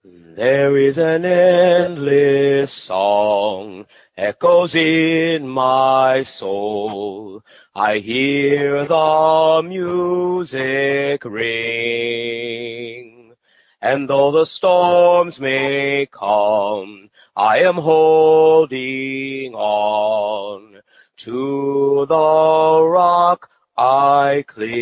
There is an endless song echoes in my soul. I hear the music ring. And though the storms may come, I am holding on. To the rock I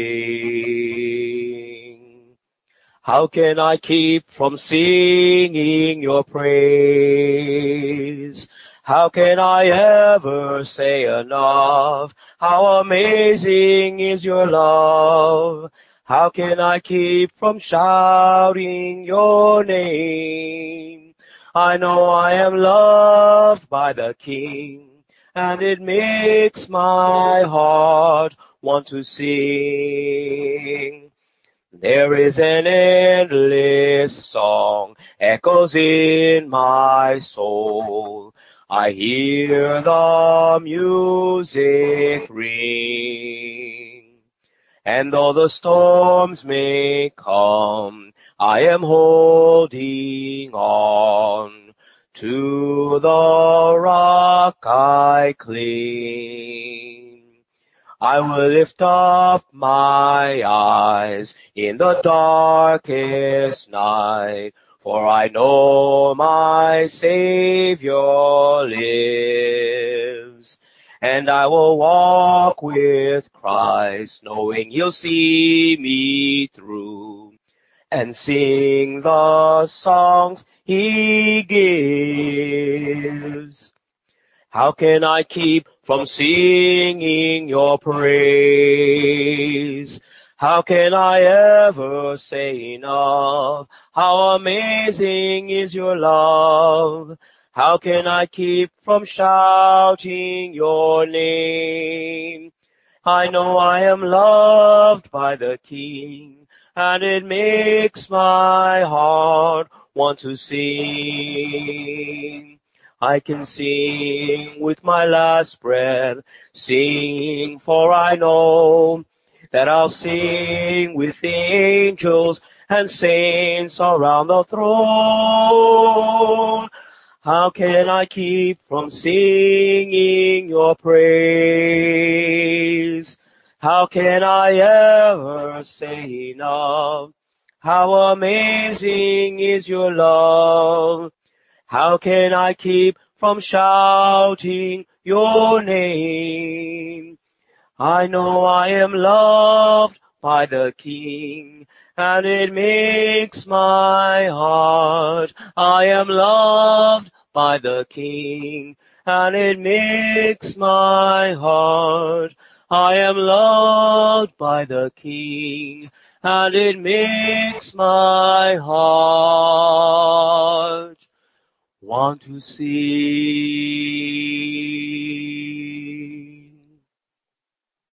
cling. How can I keep from singing your praise? How can I ever say enough? How amazing is your love? How can I keep from shouting your name? I know I am loved by the King, and it makes my heart want to sing. There is an endless song echoes in my soul. I hear the music ring. And though the storms may come, I am holding on. To the rock I cling. I will lift up my eyes in the darkest night, for I know my Savior lives. And I will walk with Christ, knowing He'll see me through, and sing the songs He gives. How can I keep from singing your praise? How can I ever say enough? How amazing is your love? How can I keep from shouting your name? I know I am loved by the King, and it makes my heart want to sing. I can sing with my last breath, sing, for I know that I'll sing with the angels and saints around the throne. How can I keep from singing your praise? How can I ever say enough? How amazing is your love? How can I keep from shouting your name? I know I am loved by the King, and it makes my heart. I am loved by the King, and it makes my heart. I am loved by the King, and it makes my heart want to see.